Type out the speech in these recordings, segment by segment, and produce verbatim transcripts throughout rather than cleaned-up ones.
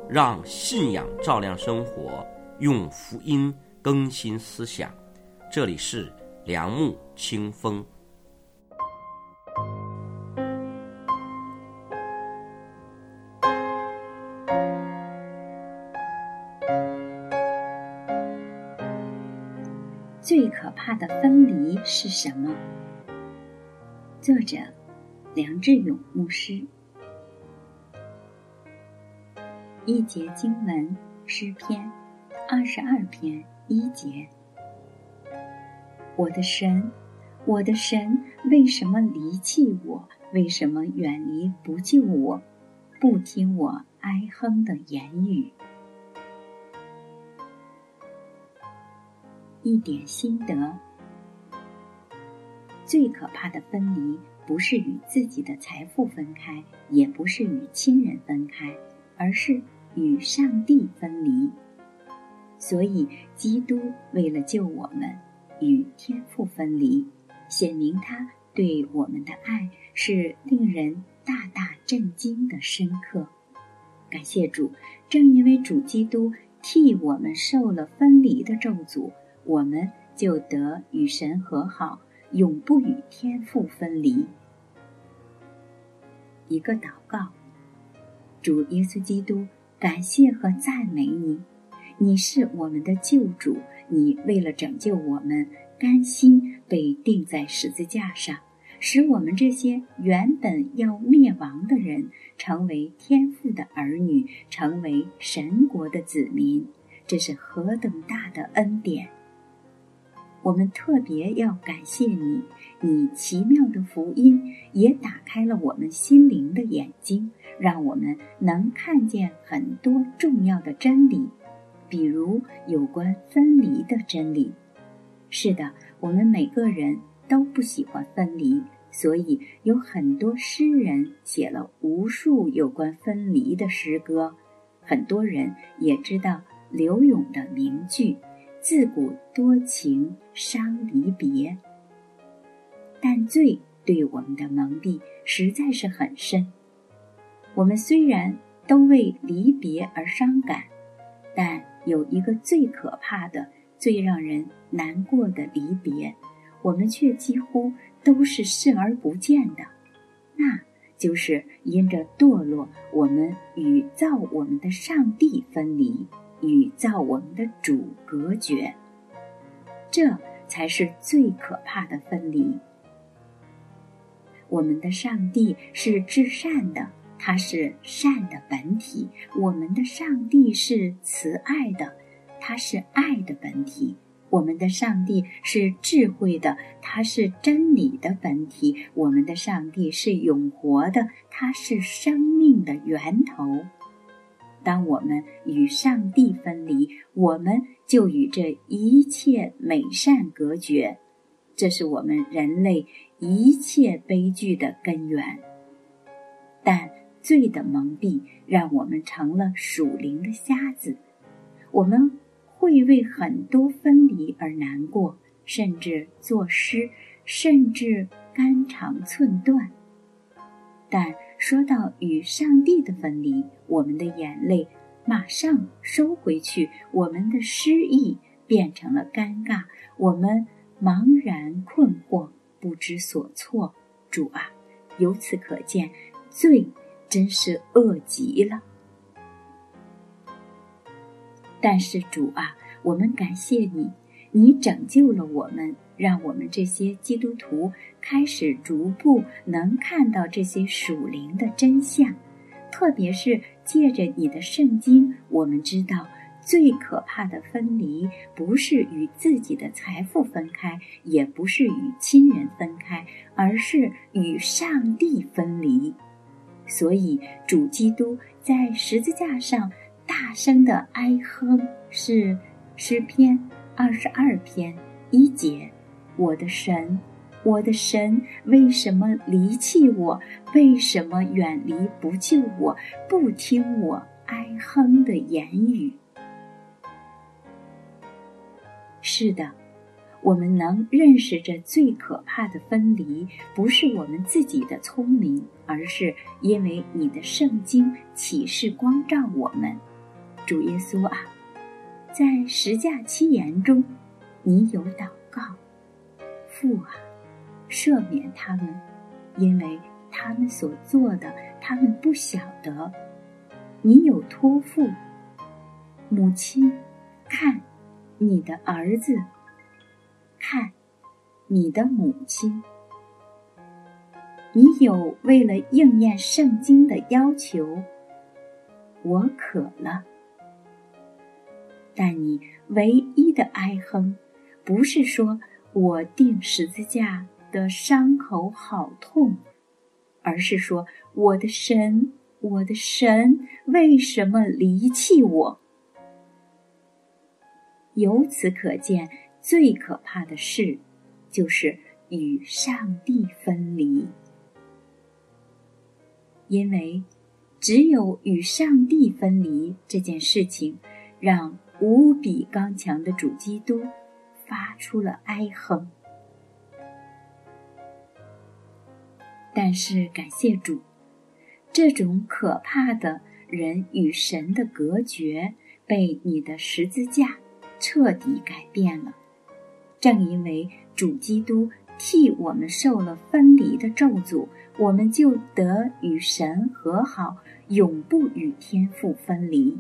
让信仰照亮生活，用福音更新思想。这里是良木清风。 最可怕的分离是什么？作者梁志勇牧师。一节经文，诗篇二十二篇一节。我的神，我的神，为什么离弃我？为什么远离不救我？不听我哀哼的言语。一点心得：最可怕的分离，不是与自己的财富分开，也不是与亲人分开，而是与上帝分离。所以基督为了救我们，与天父分离，显明他对我们的爱是令人大大震惊的深刻。感谢主，正因为主基督替我们受了分离的咒诅，我们就得与神和好，永不与天父分离。一个祷告：主耶稣基督，感谢和赞美你，你是我们的救主，你为了拯救我们，甘心被钉在十字架上，使我们这些原本要灭亡的人，成为天父的儿女，成为神国的子民。这是何等大的恩典！我们特别要感谢你，你奇妙的福音也打开了我们心灵的眼睛，让我们能看见很多重要的真理，比如有关分离的真理。是的，我们每个人都不喜欢分离，所以有很多诗人写了无数有关分离的诗歌，很多人也知道柳永的名句：自古多情伤离别。但罪对我们的蒙蔽实在是很深。我们虽然都为离别而伤感，但有一个最可怕的、最让人难过的离别，我们却几乎都是视而不见的，那就是因着堕落，我们与造我们的上帝分离，与造我们的主隔绝。这才是最可怕的分离。我们的上帝是至善的，他是善的本体；我们的上帝是慈爱的，他是爱的本体；我们的上帝是智慧的，他是真理的本体；我们的上帝是永活的，他是生命的源头。当我们与上帝分离，我们就与这一切美善隔绝，这是我们人类一切悲剧的根源。但罪的蒙蔽让我们成了属灵的瞎子，我们会为很多分离而难过，甚至作诗，甚至肝肠寸断。但说到与上帝的分离，我们的眼泪马上收回去，我们的失意变成了尴尬，我们茫然困惑，不知所措。主啊，由此可见，罪真是恶极了。但是主啊，我们感谢你，你拯救了我们，让我们这些基督徒开始逐步能看到这些属灵的真相。特别是借着你的圣经，我们知道最可怕的分离不是与自己的财富分开，也不是与亲人分开，而是与上帝分离。所以主基督在十字架上大声的哀哼，是诗篇二十二篇一节：我的神，我的神，为什么离弃我？为什么远离不救我？不听我哀哼的言语。是的，我们能认识这最可怕的分离，不是我们自己的聪明，而是因为你的圣经启示光照我们。 主耶稣啊，在十架七言中，你有祷告，父啊，赦免他们，因为他们所做的，他们不晓得。你有托付，母亲，看你的儿子，看你的母亲。你有为了应验圣经的要求，我渴了。但你唯一的哀哼，不是说我钉十字架的伤口好痛，而是说我的神，我的神，为什么离弃我？由此可见，最可怕的事就是与上帝分离。因为只有与上帝分离这件事情，让无比刚强的主基督发出了哀哼。但是感谢主，这种可怕的人与神的隔绝被你的十字架彻底改变了。正因为主基督替我们受了分离的咒诅，我们就得与神和好，永不与天父分离。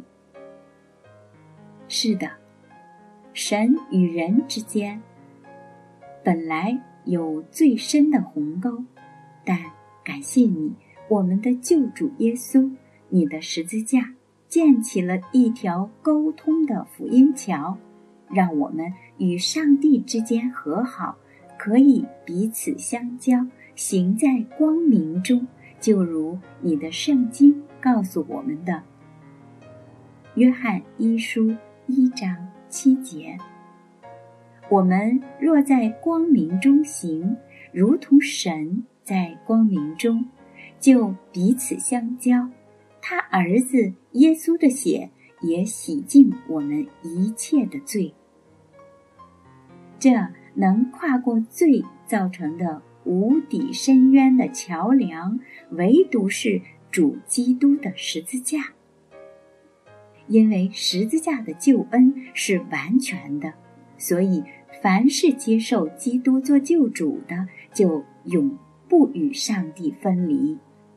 是的，神与人之间本来有最深的鸿沟，但感谢你，我们的救主耶稣，你的十字架建起了一条沟通的福音桥，让我们与上帝之间和好，可以彼此相交，行在光明中，就如你的圣经告诉我们的。约翰一书一章七节，我们若在光明中行，如同神在光明中，就彼此相交，他儿子耶稣的血也洗净我们一切的罪。这能跨过罪造成的无底深渊的桥梁，唯独是主基督的十字架。因为十字架的救恩是完全的，所以凡是接受基督做救主的，就永不与上帝分离。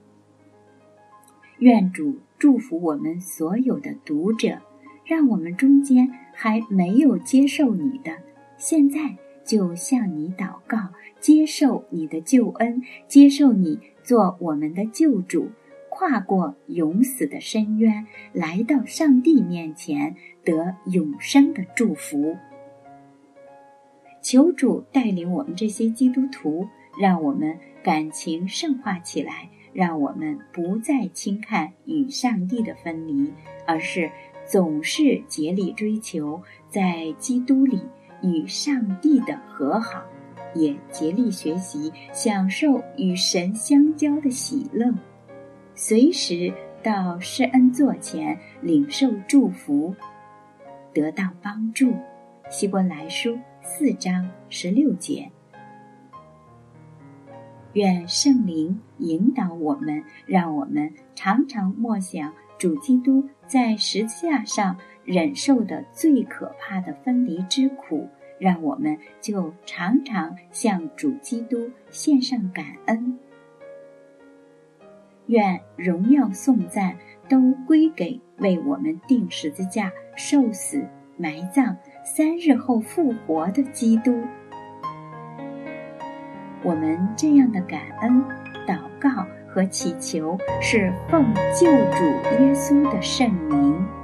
愿主祝福我们所有的读者，让我们中间还没有接受你的，现在就向你祷告，接受你的救恩，接受你做我们的救主，跨过永死的深渊，来到上帝面前，得永生的祝福。求主带领我们这些基督徒，让我们感情圣化起来，让我们不再轻看与上帝的分离，而是总是竭力追求在基督里与上帝的和好，也竭力学习享受与神相交的喜乐，随时到施恩座前领受祝福，得到帮助。希伯来书四章十六节。愿圣灵引导我们，让我们常常默想主基督在十字架上忍受的最可怕的分离之苦，让我们就常常向主基督献上感恩。愿荣耀颂赞都归给为我们钉十字架、受死、埋葬、三日后复活的基督。我们这样的感恩、祷告和祈求，是奉救主耶稣的圣名。